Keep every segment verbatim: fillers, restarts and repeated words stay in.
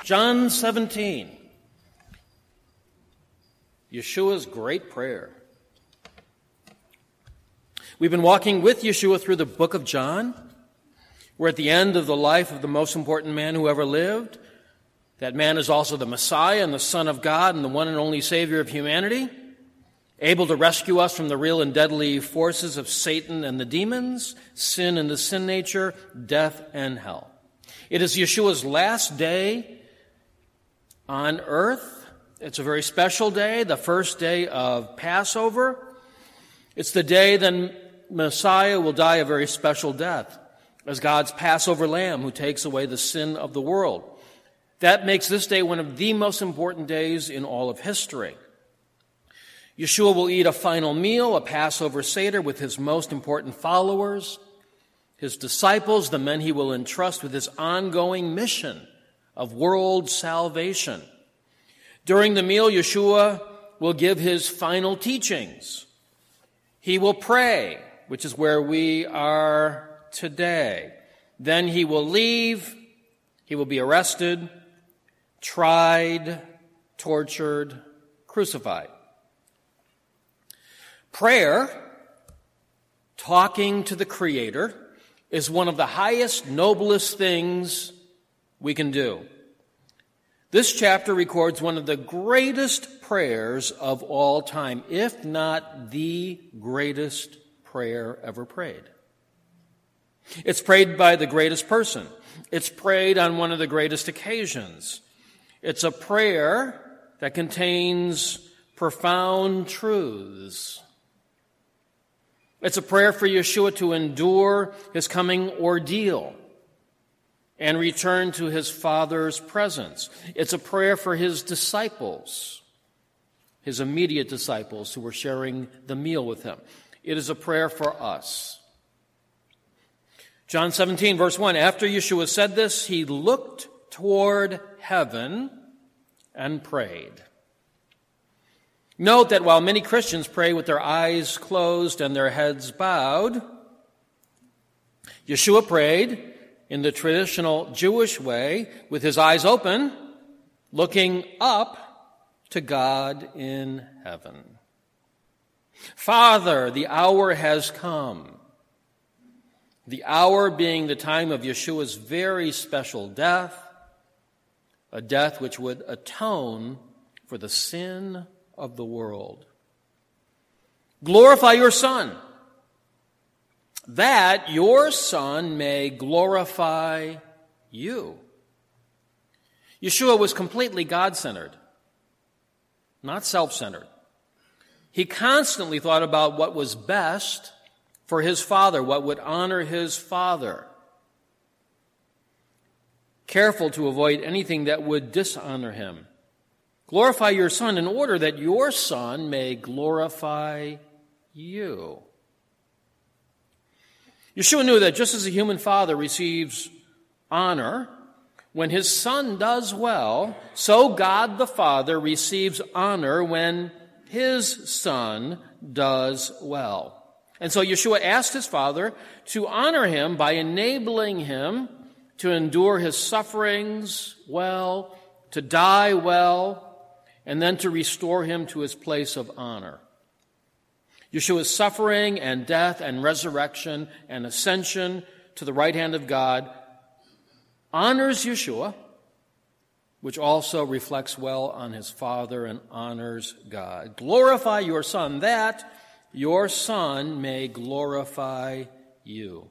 John seventeen, Yeshua's great prayer. We've been walking with Yeshua through the book of John. We're at the end of the life of the most important man who ever lived. That man is also the Messiah and the Son of God and the one and only Savior of humanity, able to rescue us from the real and deadly forces of Satan and the demons, sin and the sin nature, death and hell. It is Yeshua's last day on earth. It's a very special day, the first day of Passover. It's the day then Messiah will die a very special death as God's Passover lamb who takes away the sin of the world. That makes this day one of the most important days in all of history. Yeshua will eat a final meal, a Passover Seder, with his most important followers, his disciples, the men he will entrust with his ongoing mission of world salvation. During the meal, Yeshua will give his final teachings. He will pray, which is where we are today. Then he will leave. He will be arrested, tried, tortured, crucified. Prayer, talking to the Creator, is one of the highest, noblest things we can do. This chapter records one of the greatest prayers of all time, if not the greatest prayer ever prayed. It's prayed by the greatest person. It's prayed on one of the greatest occasions. It's a prayer that contains profound truths. It's a prayer for Yeshua to endure his coming ordeal and return to his Father's presence. It's a prayer for his disciples, his immediate disciples who were sharing the meal with him. It is a prayer for us. John seventeen, verse one, after Yeshua said this, he looked toward heaven and prayed. Note that while many Christians pray with their eyes closed and their heads bowed, Yeshua prayed in the traditional Jewish way with his eyes open, looking up to God in heaven. Father, the hour has come. The hour being the time of Yeshua's very special death, a death which would atone for the sin of the world. Glorify your Son, that your Son may glorify you. Yeshua was completely God-centered, not self-centered. He constantly thought about what was best for his Father, what would honor his Father. Careful to avoid anything that would dishonor him. Glorify your Son in order that your Son may glorify you. Yeshua knew that just as a human father receives honor when his son does well, so God the Father receives honor when his Son does well. And so Yeshua asked his Father to honor him by enabling him to endure his sufferings well, to die well, and then to restore him to his place of honor. Yeshua's suffering and death and resurrection and ascension to the right hand of God honors Yeshua, which also reflects well on his Father and honors God. Glorify your Son, that your Son may glorify you.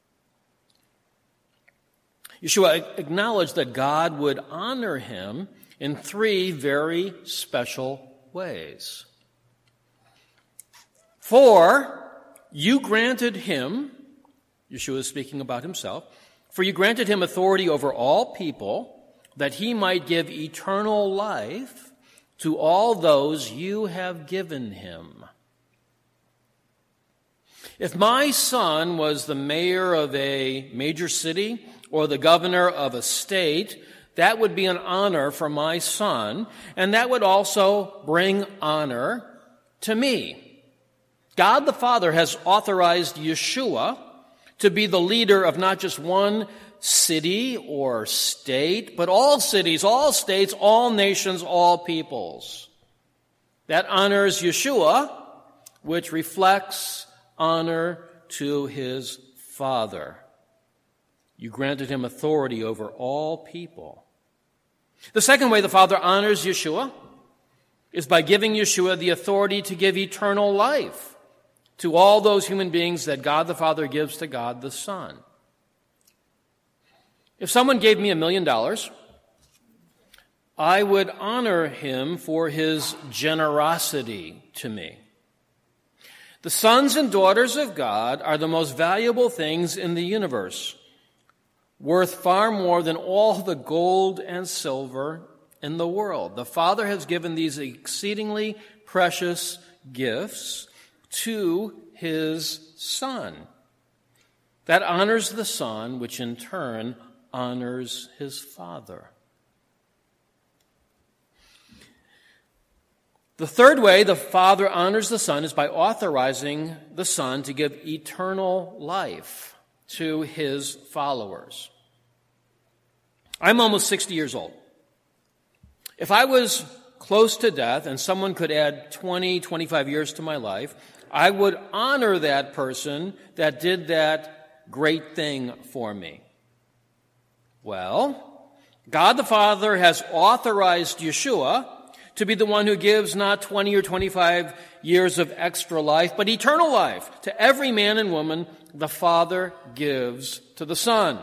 Yeshua acknowledged that God would honor him in three very special ways. For you granted him, Yeshua is speaking about himself, for you granted him authority over all people, that he might give eternal life to all those you have given him. If my son was the mayor of a major city or the governor of a state, that would be an honor for my son, and that would also bring honor to me. God the Father has authorized Yeshua to be the leader of not just one city or state, but all cities, all states, all nations, all peoples. That honors Yeshua, which reflects honor to his Father. You granted him authority over all people. The second way the Father honors Yeshua is by giving Yeshua the authority to give eternal life to all those human beings that God the Father gives to God the Son. If someone gave me a million dollars, I would honor him for his generosity to me. The sons and daughters of God are the most valuable things in the universe, worth far more than all the gold and silver in the world. The Father has given these exceedingly precious gifts to his Son. That honors the Son, which in turn honors his Father. The third way the Father honors the Son is by authorizing the Son to give eternal life to his followers. I'm almost sixty years old. If I was close to death and someone could add twenty, twenty-five years to my life, I would honor that person that did that great thing for me. Well, God the Father has authorized Yeshua to be the one who gives not twenty or twenty-five years of extra life, but eternal life to every man and woman the Father gives to the Son.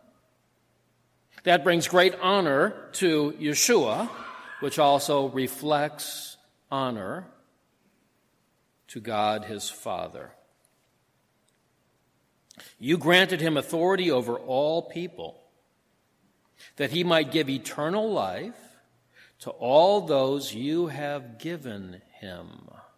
That brings great honor to Yeshua, which also reflects honor to God his Father. You granted him authority over all people, that he might give eternal life to all those you have given him.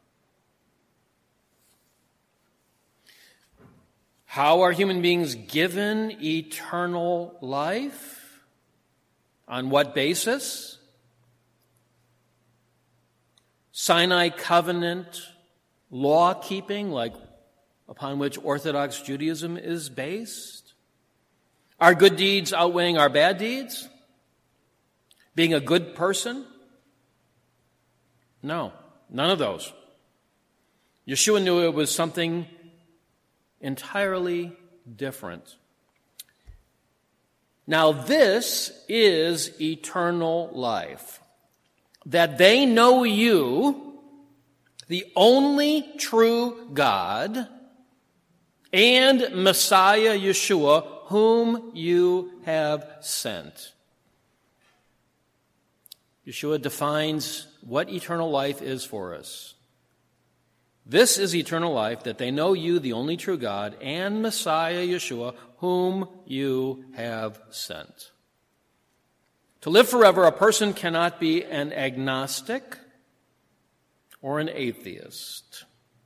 How are human beings given eternal life? On what basis? Sinai covenant law-keeping, like upon which Orthodox Judaism is based? Our good deeds outweighing our bad deeds? Being a good person? No, none of those. Yeshua knew it was something entirely different. Now this is eternal life, that they know you, the only true God, and Messiah Yeshua, whom you have sent. Yeshua defines what eternal life is for us. This is eternal life, that they know you, the only true God, and Messiah Yeshua, whom you have sent. To live forever, a person cannot be an agnostic or an atheist.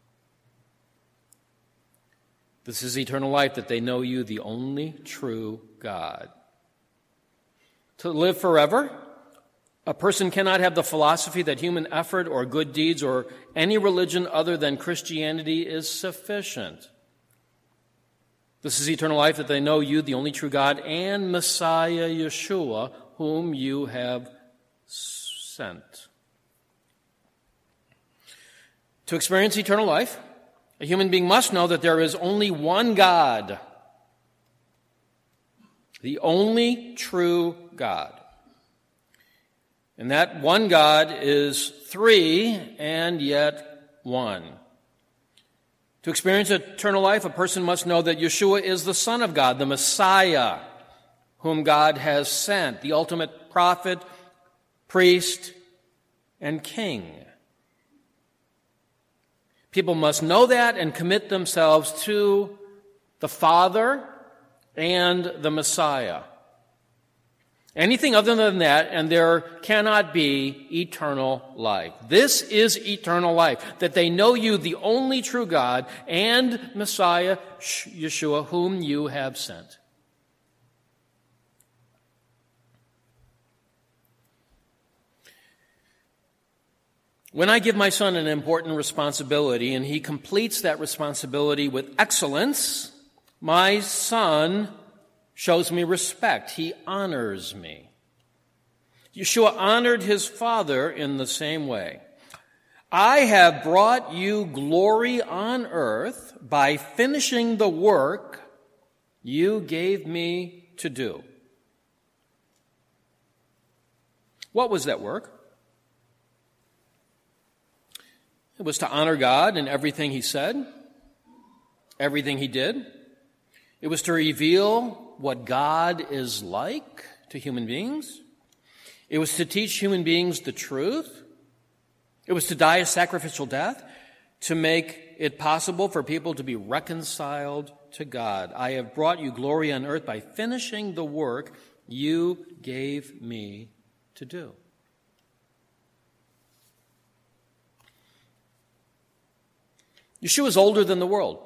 This is eternal life, that they know you, the only true God. To live forever, a person cannot have the philosophy that human effort or good deeds or any religion other than Christianity is sufficient. This is eternal life, that they know you, the only true God, and Messiah Yeshua, whom you have sent. To experience eternal life, a human being must know that there is only one God, the only true God. And that one God is three and yet one. To experience eternal life, a person must know that Yeshua is the Son of God, the Messiah, whom God has sent, the ultimate prophet, priest, and king. People must know that and commit themselves to the Father and the Messiah. Anything other than that, and there cannot be eternal life. This is eternal life, that they know you, the only true God, and Messiah, Yeshua, whom you have sent. When I give my son an important responsibility, and he completes that responsibility with excellence, my son shows me respect. He honors me. Yeshua honored his Father in the same way. I have brought you glory on earth by finishing the work you gave me to do. What was that work? It was to honor God in everything he said, everything he did. It was to reveal what God is like to human beings. It was to teach human beings the truth. It was to die a sacrificial death, to make it possible for people to be reconciled to God. I have brought you glory on earth by finishing the work you gave me to do. Yeshua is older than the world.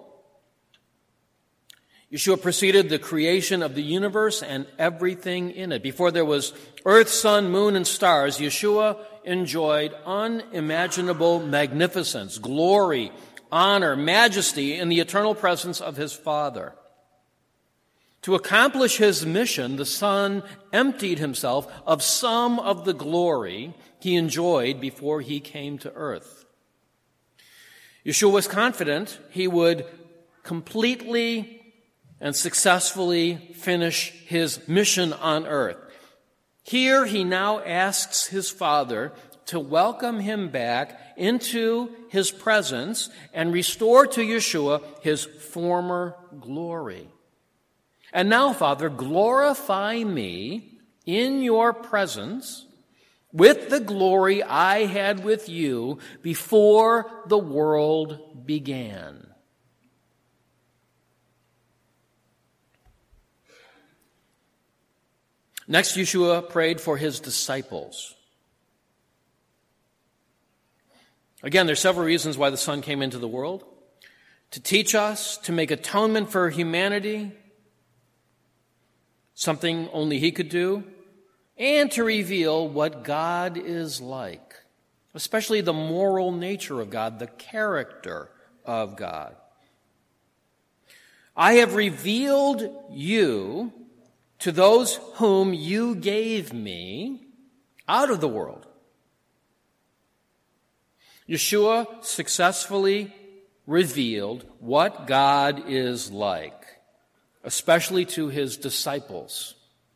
Yeshua preceded the creation of the universe and everything in it. Before there was earth, sun, moon, and stars, Yeshua enjoyed unimaginable magnificence, glory, honor, majesty in the eternal presence of his Father. To accomplish his mission, the Son emptied himself of some of the glory he enjoyed before he came to earth. Yeshua was confident he would completely and successfully finish his mission on earth. Here he now asks his Father to welcome him back into his presence and restore to Yeshua his former glory. And now, Father, glorify me in your presence with the glory I had with you before the world began. Next, Yeshua prayed for his disciples. Again, there are several reasons why the Son came into the world. To teach us, to make atonement for humanity, something only he could do, and to reveal what God is like, especially the moral nature of God, the character of God. I have revealed you to those whom you gave me out of the world. Yeshua successfully revealed what God is like, especially to his disciples.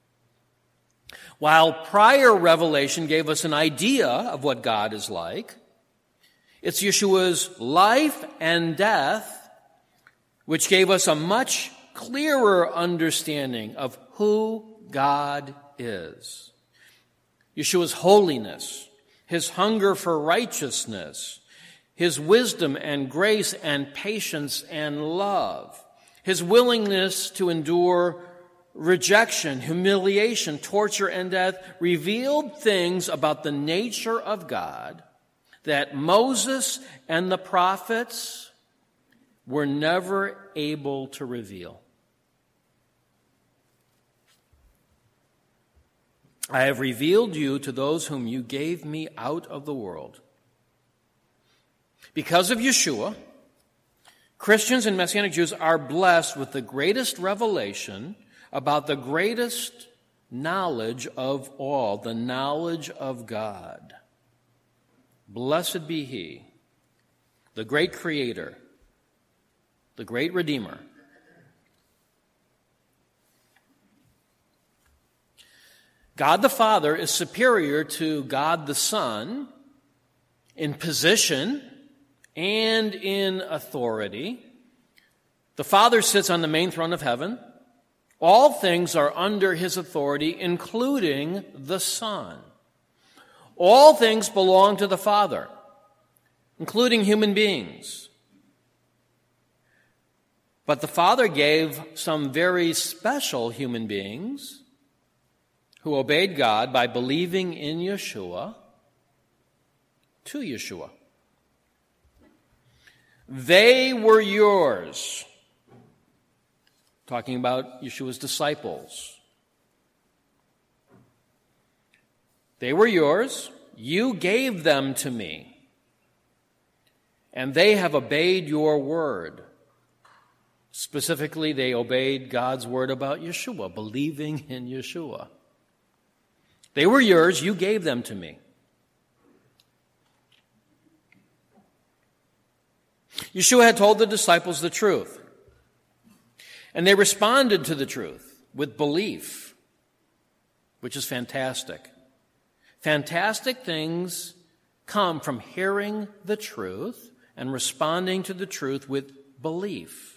While prior revelation gave us an idea of what God is like, it's Yeshua's life and death which gave us a much clearer understanding of who God is. Yeshua's holiness, his hunger for righteousness, his wisdom and grace and patience and love, his willingness to endure rejection, humiliation, torture, and death revealed things about the nature of God that Moses and the prophets were never able to reveal. I have revealed you to those whom you gave me out of the world. Because of Yeshua, Christians and Messianic Jews are blessed with the greatest revelation about the greatest knowledge of all, the knowledge of God. Blessed be he, the great Creator, the great Redeemer. God the Father is superior to God the Son in position and in authority. The Father sits on the main throne of heaven. All things are under his authority, including the Son. All things belong to the Father, including human beings. But the Father gave some very special human beings who obeyed God by believing in Yeshua to Yeshua. They were yours. Talking about Yeshua's disciples. They were yours. You gave them to me. And they have obeyed your word. Specifically, they obeyed God's word about Yeshua, believing in Yeshua. They were yours, you gave them to me. Yeshua had told the disciples the truth, and they responded to the truth with belief, which is fantastic. Fantastic things come from hearing the truth and responding to the truth with belief.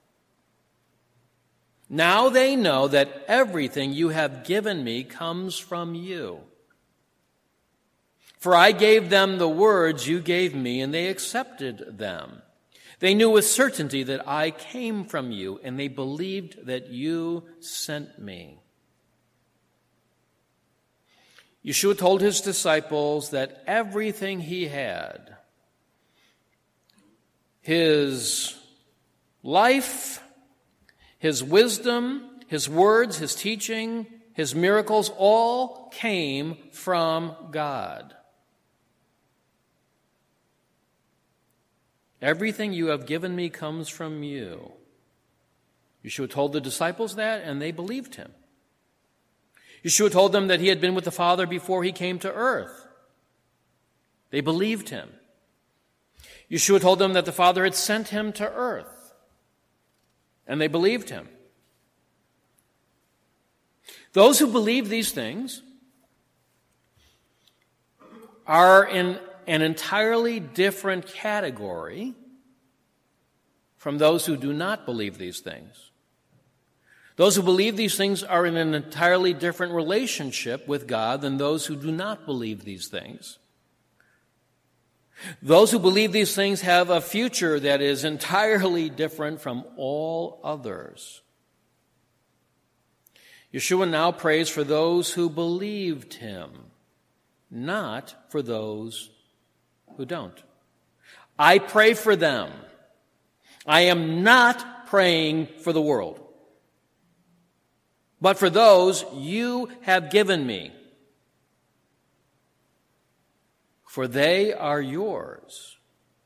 Now they know that everything you have given me comes from you. For I gave them the words you gave me, and they accepted them. They knew with certainty that I came from you, and they believed that you sent me. Yeshua told his disciples that everything he had, his life, his wisdom, his words, his teaching, his miracles, all came from God. Everything you have given me comes from you. Yeshua told the disciples that, and they believed him. Yeshua told them that he had been with the Father before he came to earth. They believed him. Yeshua told them that the Father had sent him to earth, and they believed him. Those who believe these things are in an entirely different category from those who do not believe these things. Those who believe these things are in an entirely different relationship with God than those who do not believe these things. Those who believe these things have a future that is entirely different from all others. Yeshua now prays for those who believed him, not for those who don't. I pray for them. I am not praying for the world, but for those you have given me, for they are yours.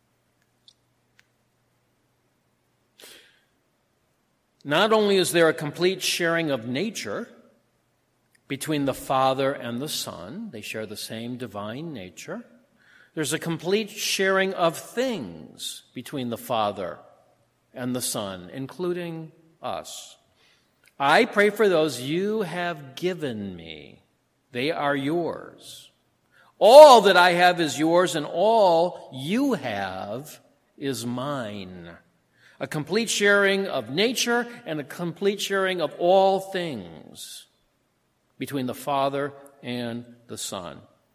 Not only is there a complete sharing of nature between the Father and the Son, they share the same divine nature. There's a complete sharing of things between the Father and the Son, including us. I pray for those you have given me. They are yours. All that I have is yours, and all you have is mine. A complete sharing of nature and a complete sharing of all things between the Father and the Son.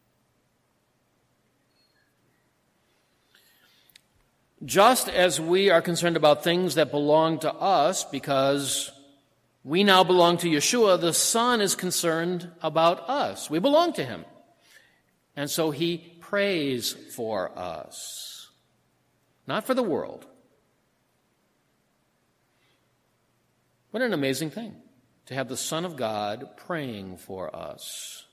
Just as we are concerned about things that belong to us because we now belong to Yeshua, the Son is concerned about us. We belong to him. And so he prays for us, not for the world. What an amazing thing to have the Son of God praying for us.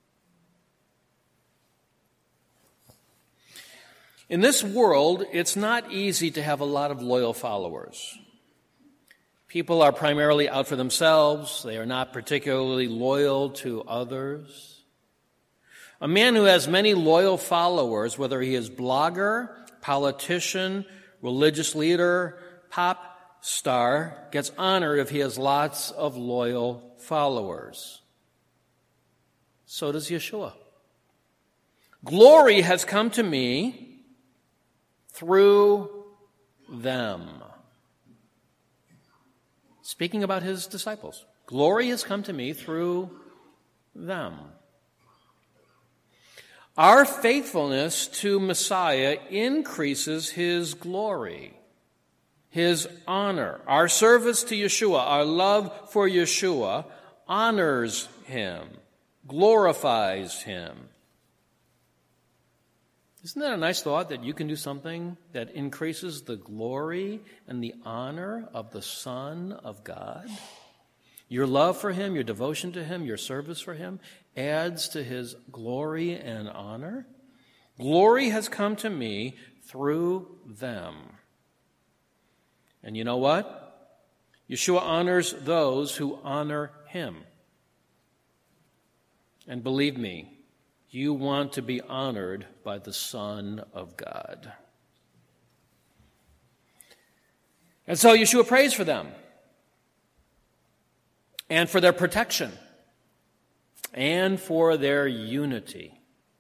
In this world, it's not easy to have a lot of loyal followers. People are primarily out for themselves. They are not particularly loyal to others. A man who has many loyal followers, whether he is blogger, politician, religious leader, pop star, gets honored if he has lots of loyal followers. So does Yeshua. Glory has come to me through them. Speaking about his disciples. Glory has come to me through them. Our faithfulness to Messiah increases his glory, his honor. Our service to Yeshua, our love for Yeshua, honors him, glorifies him. Isn't that a nice thought, that you can do something that increases the glory and the honor of the Son of God? Your love for him, your devotion to him, your service for him adds to his glory and honor. Glory has come to me through them. And you know what? Yeshua honors those who honor him. And believe me, you want to be honored by the Son of God. And so Yeshua prays for them and for their protection and for their unity.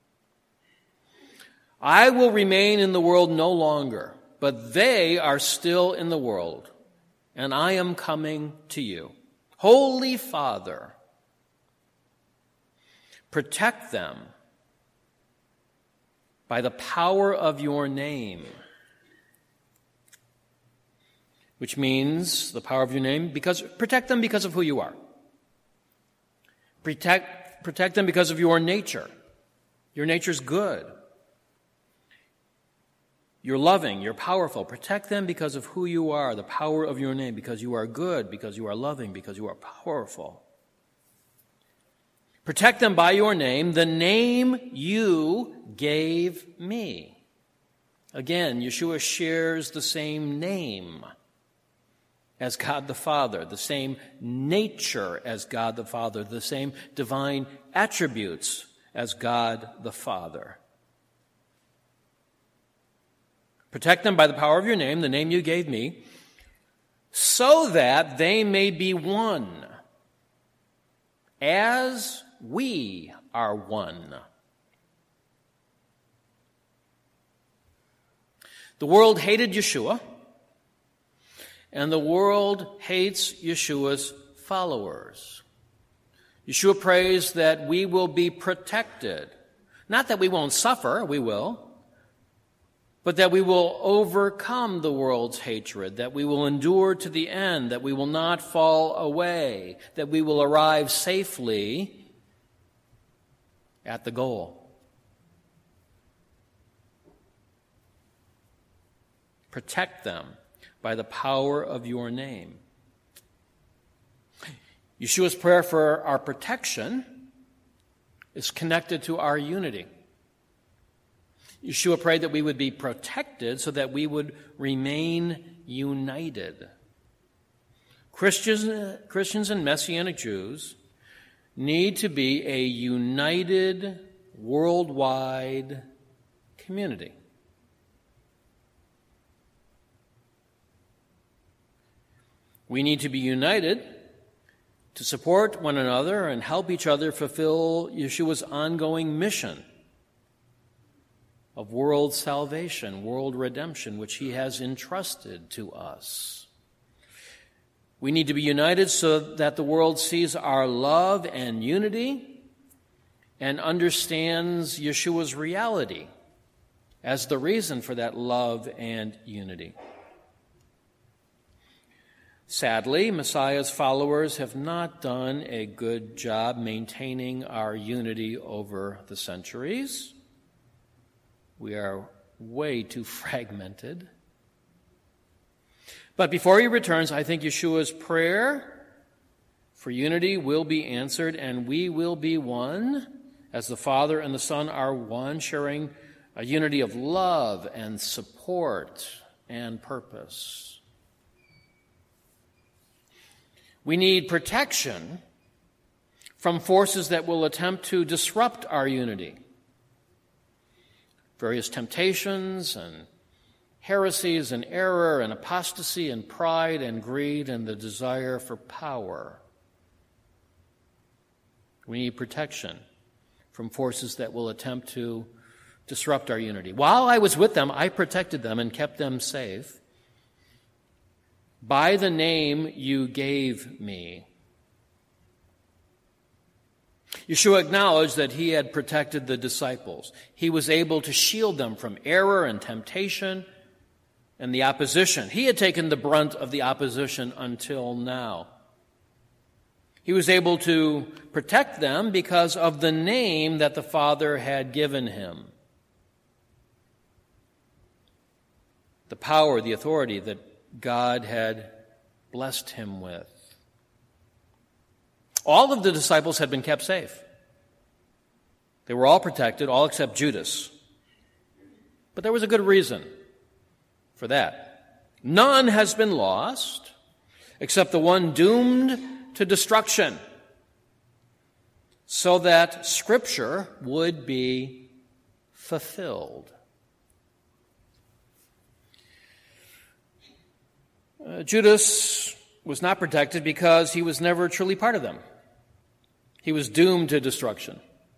I will remain in the world no longer, but they are still in the world, and I am coming to you. Holy Father, protect them by the power of your name, which means the power of your name, because protect them because of who you are. Protect, protect them because of your nature. Your nature's good. You're loving, you're powerful. Protect them because of who you are, the power of your name, because you are good, because you are loving, because you are powerful. Protect them by your name, the name you gave me. Again, Yeshua shares the same name as God the Father, the same nature as God the Father, the same divine attributes as God the Father. Protect them by the power of your name, the name you gave me, so that they may be one, as we are one. The world hated Yeshua, and the world hates Yeshua's followers. Yeshua prays that we will be protected. Not that we won't suffer, we will, but that we will overcome the world's hatred, that we will endure to the end, that we will not fall away, that we will arrive safely at the goal. Protect them by the power of your name. Yeshua's prayer for our protection is connected to our unity. Yeshua prayed that we would be protected so that we would remain united. Christians, Christians and Messianic Jews need to be a united, worldwide community. We need to be united to support one another and help each other fulfill Yeshua's ongoing mission of world salvation, world redemption, which he has entrusted to us. We need to be united so that the world sees our love and unity and understands Yeshua's reality as the reason for that love and unity. Sadly, Messiah's followers have not done a good job maintaining our unity over the centuries. We are way too fragmented. But before he returns, I think Yeshua's prayer for unity will be answered, and we will be one, as the Father and the Son are one, sharing a unity of love and support and purpose. We need protection from forces that will attempt to disrupt our unity. Various temptations and heresies and error and apostasy and pride and greed and the desire for power. We need protection from forces that will attempt to disrupt our unity. While I was with them, I protected them and kept them safe by the name you gave me. Yeshua acknowledged that he had protected the disciples. He was able to shield them from error and temptation and the opposition. He had taken the brunt of the opposition until now. He was able to protect them because of the name that the Father had given him. The power, the authority that God had blessed him with. All of the disciples had been kept safe. They were all protected, all except Judas. But there was a good reason for that. None has been lost except the one doomed to destruction, so that Scripture would be fulfilled. Uh, Judas was not protected because he was never truly part of them. He was doomed to destruction.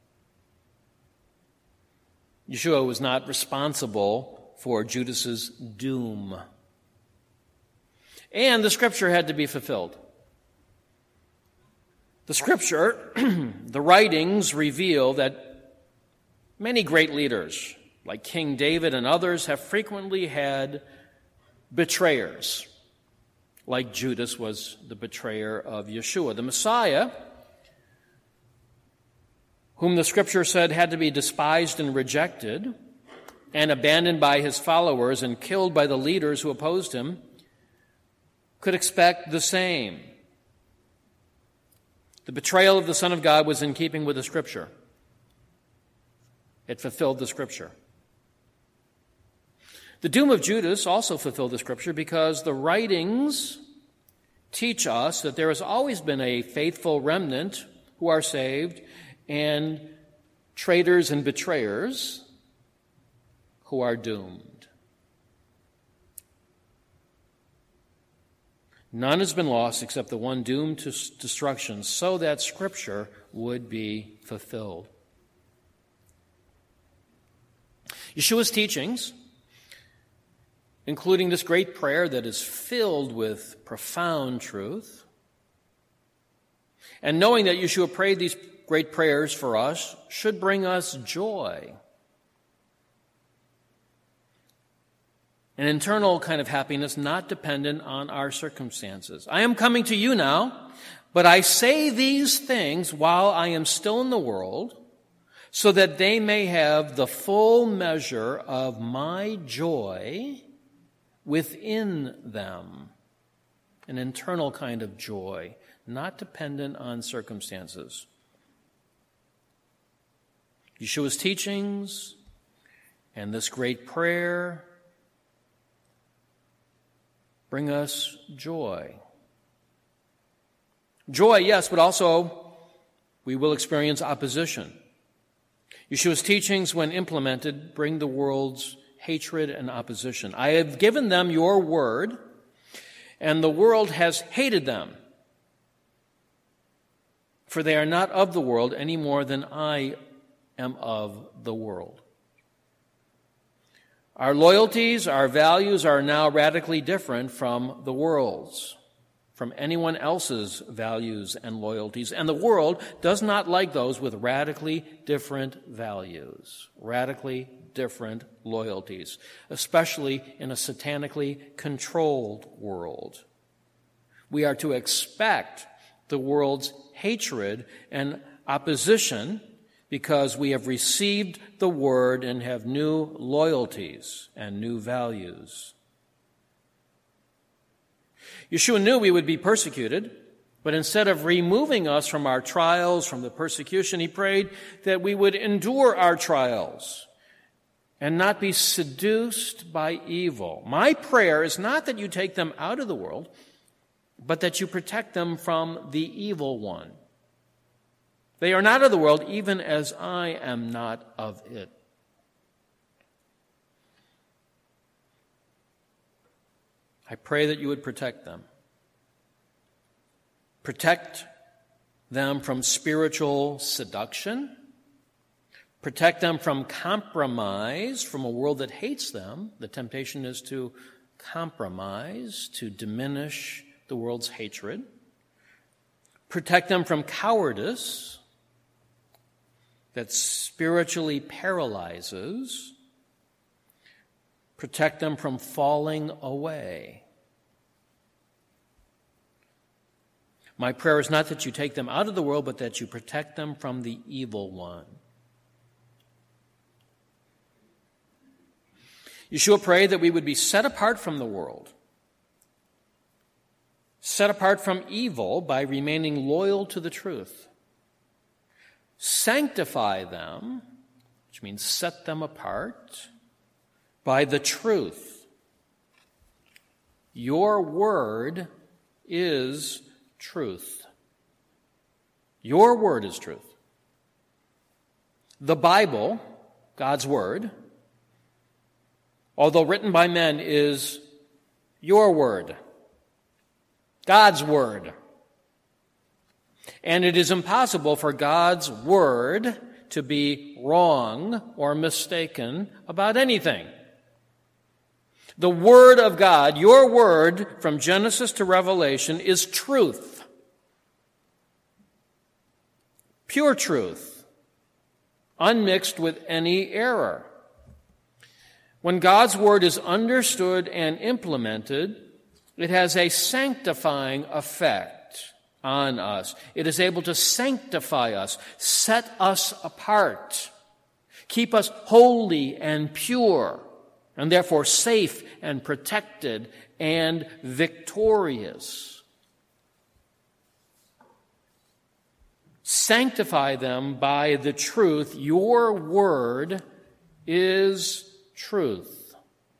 Yeshua was not responsible for Judas's doom. And the Scripture had to be fulfilled. The Scripture, the writings reveal that many great leaders, like King David and others, have frequently had betrayers, like Judas was the betrayer of Yeshua. The Messiah, whom the Scripture said had to be despised and rejected and abandoned by his followers and killed by the leaders who opposed him, could expect the same. The betrayal of the Son of God was in keeping with the Scripture. It fulfilled the Scripture. The doom of Judas also fulfilled the Scripture because the writings teach us that there has always been a faithful remnant who are saved and traitors and betrayers who are doomed. None has been lost except the one doomed to destruction, so that Scripture would be fulfilled. Yeshua's teachings, including this great prayer that is filled with profound truth, and knowing that Yeshua prayed these great prayers for us, should bring us joy. An internal kind of happiness not dependent on our circumstances. I am coming to you now, but I say these things while I am still in the world, so that they may have the full measure of my joy within them. An internal kind of joy, not dependent on circumstances. Yeshua's teachings and this great prayer bring us joy. Joy, yes, but also we will experience opposition. Yeshua's teachings, when implemented, bring the world's hatred and opposition. I have given them your word, and the world has hated them, for they are not of the world any more than I am of the world. Our loyalties, our values are now radically different from the world's, from anyone else's values and loyalties. And the world does not like those with radically different values, radically different loyalties, especially in a satanically controlled world. We are to expect the world's hatred and opposition because we have received the word and have new loyalties and new values. Yeshua knew we would be persecuted, but instead of removing us from our trials, from the persecution, he prayed that we would endure our trials and not be seduced by evil. My prayer is not that you take them out of the world, but that you protect them from the evil one. They are not of the world, even as I am not of it. I pray that you would protect them. Protect them from spiritual seduction. Protect them from compromise from a world that hates them. The temptation is to compromise, to diminish the world's hatred. Protect them from cowardice that spiritually paralyzes. Protect them from falling away. My prayer is not that you take them out of the world, but that you protect them from the evil one. Yeshua prayed that we would be set apart from the world, set apart from evil by remaining loyal to the truth. Sanctify them, which means set them apart, by the truth. Your word is truth. Your word is truth. The Bible, God's word, although written by men, is your word, God's word. And it is impossible for God's word to be wrong or mistaken about anything. The word of God, your word from Genesis to Revelation, is truth. Pure truth, unmixed with any error. When God's word is understood and implemented, it has a sanctifying effect on us. It is able to sanctify us, set us apart, keep us holy and pure, and therefore safe and protected and victorious. Sanctify them by the truth. Your word is truth.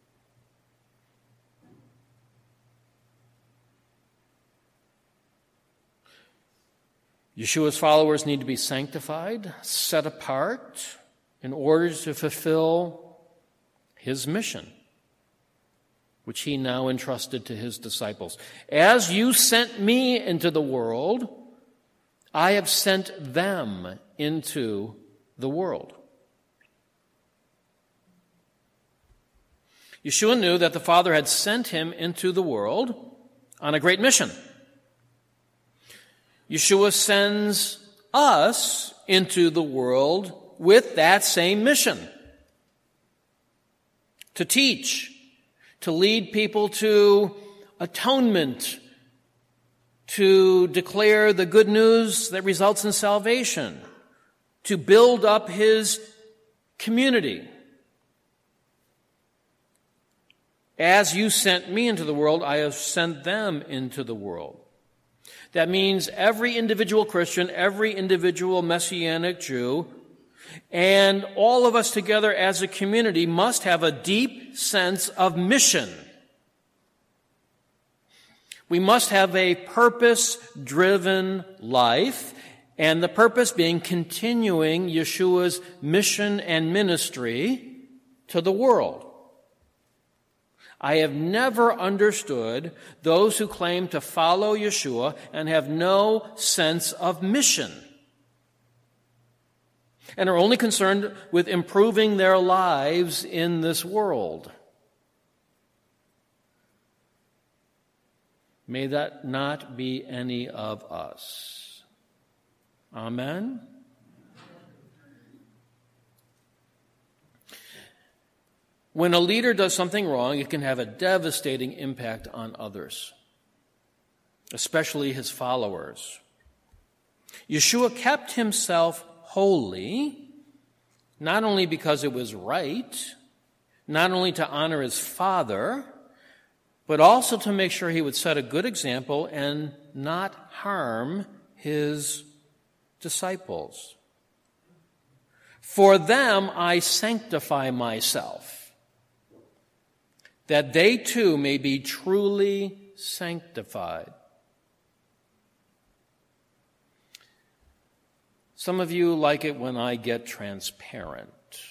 Yeshua's followers need to be sanctified, set apart, in order to fulfill his mission, which he now entrusted to his disciples. As you sent me into the world, I have sent them into the world. Yeshua knew that the Father had sent him into the world on a great mission. Yeshua sends us into the world with that same mission. To teach, to lead people to atonement, to declare the good news that results in salvation, to build up his community. As you sent me into the world, I have sent them into the world. That means every individual Christian, every individual Messianic Jew, and all of us together as a community must have a deep sense of mission. We must have a purpose-driven life, and the purpose being continuing Yeshua's mission and ministry to the world. I have never understood those who claim to follow Yeshua and have no sense of mission, and are only concerned with improving their lives in this world. May that not be any of us. Amen? When a leader does something wrong, it can have a devastating impact on others, especially his followers. Yeshua kept himself holy, not only because it was right, not only to honor his Father, but also to make sure he would set a good example and not harm his disciples. For them I sanctify myself, that they too may be truly sanctified. Some of you like it when I get transparent.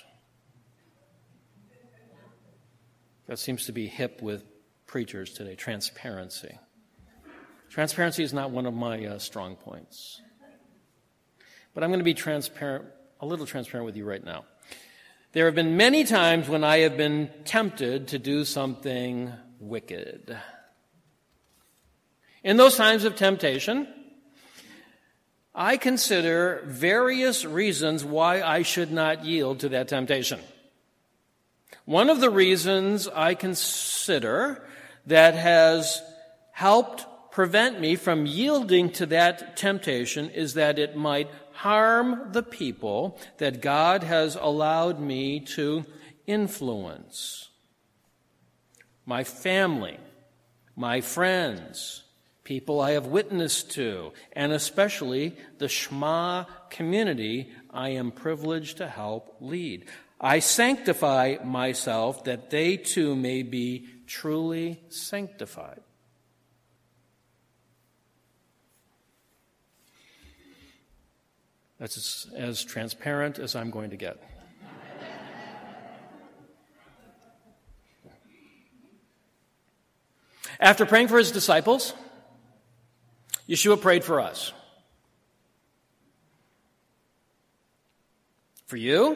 That seems to be hip with preachers today, transparency. Transparency is not one of my uh, strong points. But I'm going to be transparent, a little transparent with you right now. There have been many times when I have been tempted to do something wicked. In those times of temptation, I consider various reasons why I should not yield to that temptation. One of the reasons I consider that has helped prevent me from yielding to that temptation is that it might harm the people that God has allowed me to influence. My family, my friends, people I have witnessed to, and especially the Shema community I am privileged to help lead. I sanctify myself that they too may be truly sanctified. That's as, as transparent as I'm going to get. After praying for his disciples, Yeshua prayed for us. For you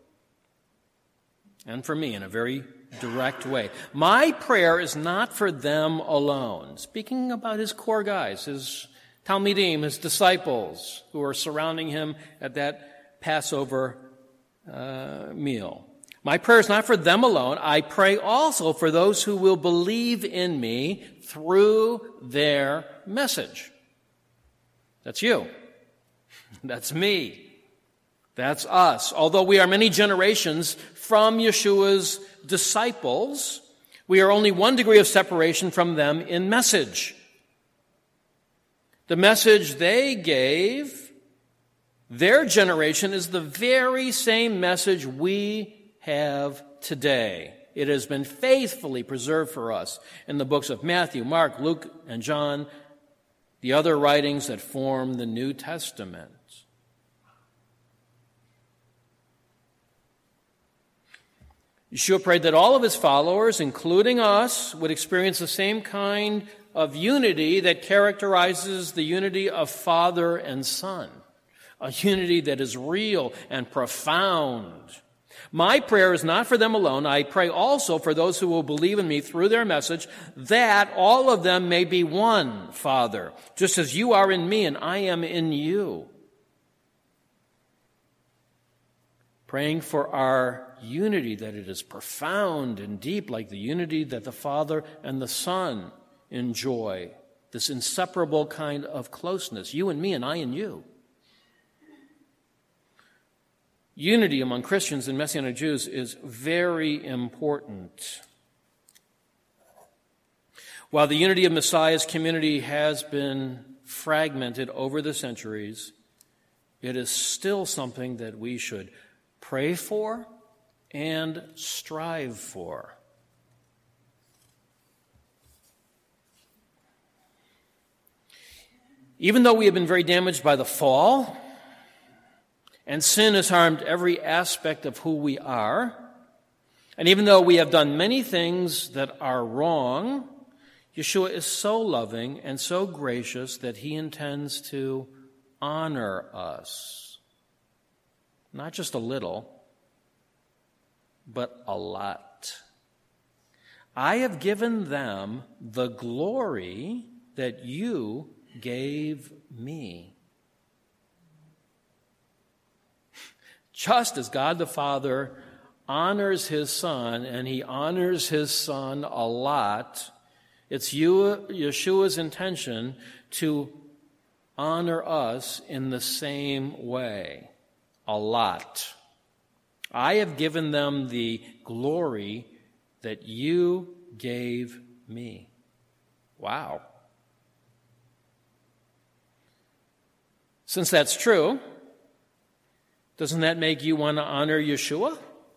and for me in a very direct way. My prayer is not for them alone. Speaking about his core guys, his Talmidim, his disciples who are surrounding him at that Passover uh, meal. My prayer is not for them alone. I pray also for those who will believe in me through their message. That's you. That's me. That's us. Although we are many generations from Yeshua's disciples, we are only one degree of separation from them in message. The message they gave, their generation, is the very same message we have today. It has been faithfully preserved for us in the books of Matthew, Mark, Luke, and John, the other writings that form the New Testament. Yeshua prayed that all of his followers, including us, would experience the same kind of unity that characterizes the unity of Father and Son, a unity that is real and profound. My prayer is not for them alone. I pray also for those who will believe in me through their message, that all of them may be one, Father, just as you are in me and I am in you. Praying for our unity, that it is profound and deep, like the unity that the Father and the Son enjoy, this inseparable kind of closeness, you and me and I and you. Unity among Christians and Messianic Jews is very important. While the unity of Messiah's community has been fragmented over the centuries, it is still something that we should pray for and strive for. Even though we have been very damaged by the fall, and sin has harmed every aspect of who we are, and even though we have done many things that are wrong, Yeshua is so loving and so gracious that he intends to honor us. Not just a little, but a lot. I have given them the glory that you gave me. Just as God the Father honors his Son, and he honors his Son a lot, it's you, Yeshua's intention to honor us in the same way, a lot. I have given them the glory that you gave me. Wow. Since that's true, doesn't that make you want to honor Yeshua?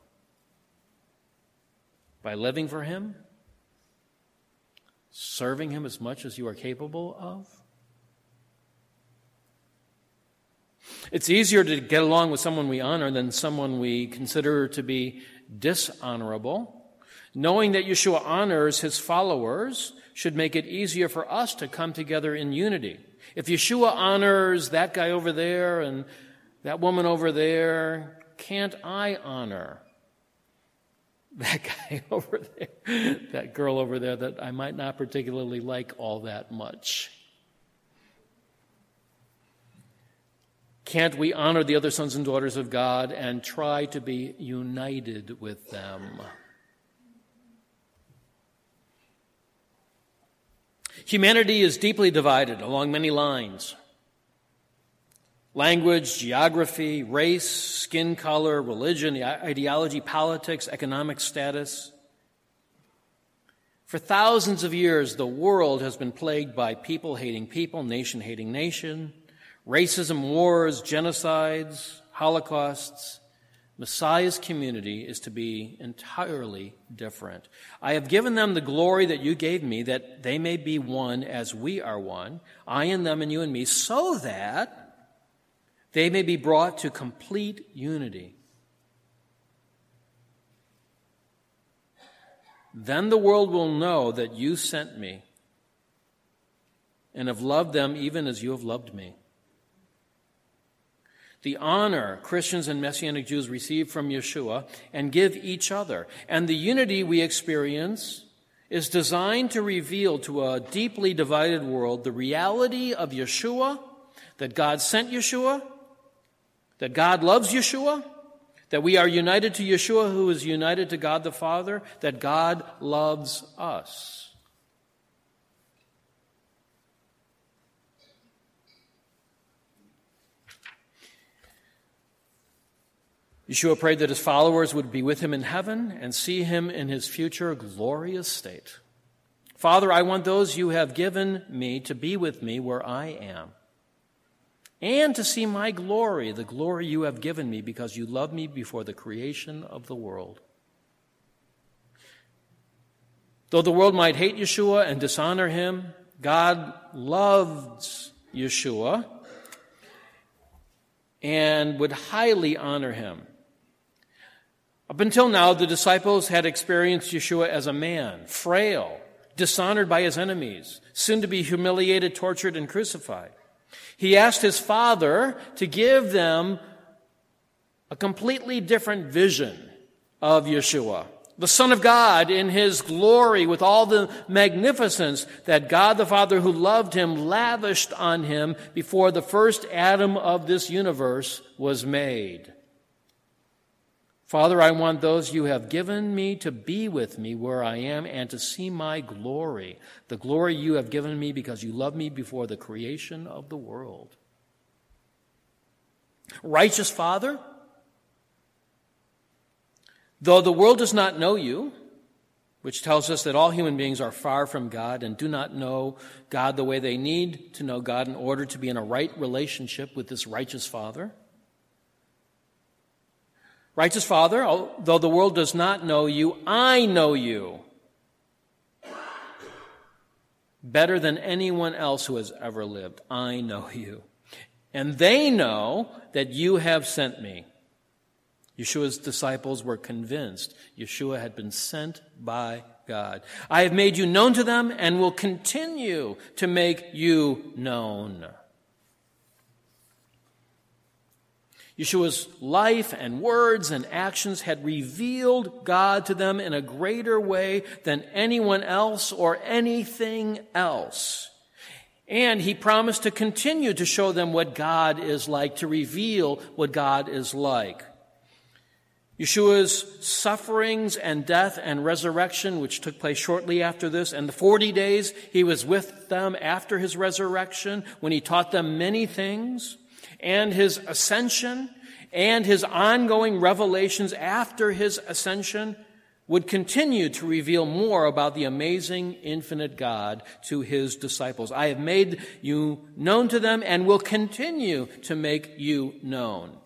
By living for him? Serving him as much as you are capable of? It's easier to get along with someone we honor than someone we consider to be dishonorable. Knowing that Yeshua honors his followers should make it easier for us to come together in unity. If Yeshua honors that guy over there and that woman over there, can't I honor that guy over there, that girl over there that I might not particularly like all that much? Can't we honor the other sons and daughters of God and try to be united with them? Humanity is deeply divided along many lines. Language, geography, race, skin color, religion, ideology, politics, economic status. For thousands of years, the world has been plagued by people hating people, nation hating nation, racism, wars, genocides, holocausts. Messiah's community is to be entirely different. I have given them the glory that you gave me, that they may be one as we are one, I and them and you and me, so that they may be brought to complete unity. Then the world will know that you sent me and have loved them even as you have loved me. The honor Christians and Messianic Jews receive from Yeshua and give each other, and the unity we experience is designed to reveal to a deeply divided world the reality of Yeshua, that God sent Yeshua, that God loves Yeshua, that we are united to Yeshua who is united to God the Father, that God loves us. Yeshua prayed that his followers would be with him in heaven and see him in his future glorious state. Father, I want those you have given me to be with me where I am, and to see my glory, the glory you have given me because you loved me before the creation of the world. Though the world might hate Yeshua and dishonor him, God loves Yeshua and would highly honor him. Up until now, the disciples had experienced Yeshua as a man, frail, dishonored by his enemies, soon to be humiliated, tortured, and crucified. He asked his Father to give them a completely different vision of Yeshua, the Son of God in his glory with all the magnificence that God the Father who loved him lavished on him before the first atom of this universe was made. Father, I want those you have given me to be with me where I am and to see my glory, the glory you have given me because you loved me before the creation of the world. Righteous Father, though the world does not know you, which tells us that all human beings are far from God and do not know God the way they need to know God in order to be in a right relationship with this righteous Father. Righteous Father, though the world does not know you, I know you better than anyone else who has ever lived. I know you. And they know that you have sent me. Yeshua's disciples were convinced Yeshua had been sent by God. I have made you known to them and will continue to make you known. Yeshua's life and words and actions had revealed God to them in a greater way than anyone else or anything else. And he promised to continue to show them what God is like, to reveal what God is like. Yeshua's sufferings and death and resurrection, which took place shortly after this, and the forty days he was with them after his resurrection, when he taught them many things, and his ascension, and his ongoing revelations after his ascension would continue to reveal more about the amazing, infinite God to his disciples. I have made you known to them and will continue to make you known.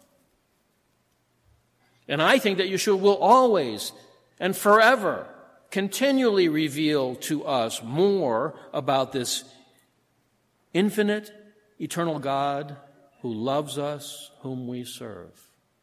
And I think that Yeshua will always and forever continually reveal to us more about this infinite, eternal God who loves us, whom we serve.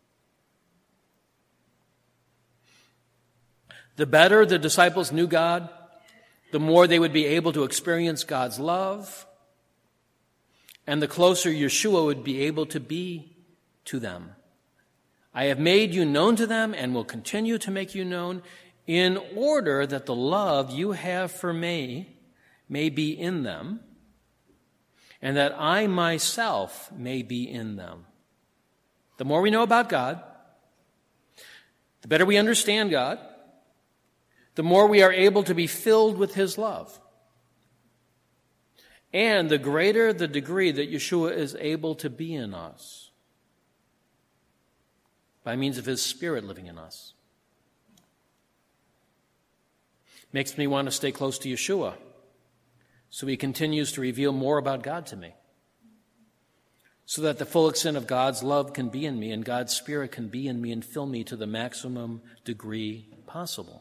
The better the disciples knew God, the more they would be able to experience God's love, and the closer Yeshua would be able to be to them. I have made you known to them and will continue to make you known in order that the love you have for me may be in them, and that I myself may be in them. The more we know about God, the better we understand God, the more we are able to be filled with his love. And the greater the degree that Yeshua is able to be in us by means of his Spirit living in us. Makes me want to stay close to Yeshua, so he continues to reveal more about God to me, so that the full extent of God's love can be in me and God's Spirit can be in me and fill me to the maximum degree possible.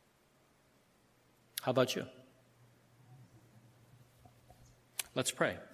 How about you? Let's pray.